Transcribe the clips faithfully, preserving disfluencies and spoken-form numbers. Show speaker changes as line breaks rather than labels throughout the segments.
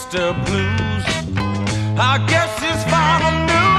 Mister Blues. I guess he's found a new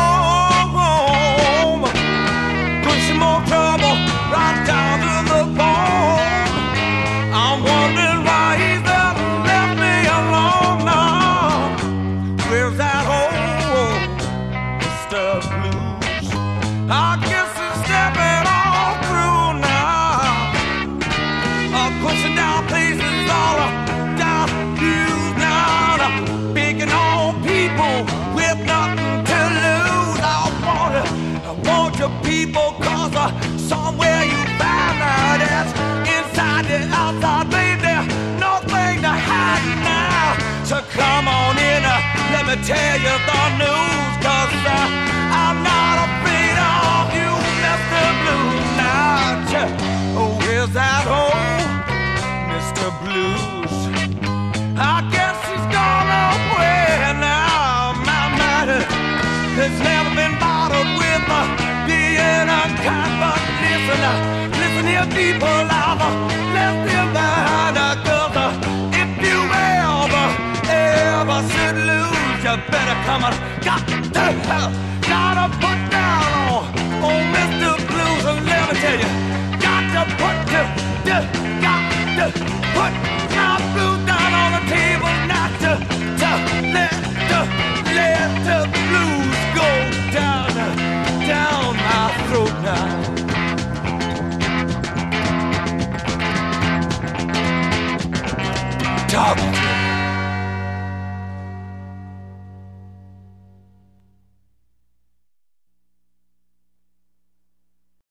home. Put some more trouble right down to the bone. I'm wondering why he's ever left me alone now. Where's that old Mister Blues? I guess he's stepping all through now. Uh, pushing down places all down views now. Picking on people with nothing to lose. I want it, I want your people, cause uh, somewhere you find out that's inside the outside, baby, there's nothing to hide now. So come on in, uh, let me tell you the news, cause uh, I'm not afraid of you, Mister Blues. Now, oh, where's that old Mister Blues? I guess he's gone away now. My mind has never been bothered with uh, being unkind, but listen, uh, listen here, people, I've uh, left him behind. Uh, cause uh, if you ever, ever should lose, you better come on, got to help, gotta put down on, on Mister Blues. And let me tell you, got to put, to, to, got to put my blues down on the table, not to, to let the, let the blues go down, down my throat now.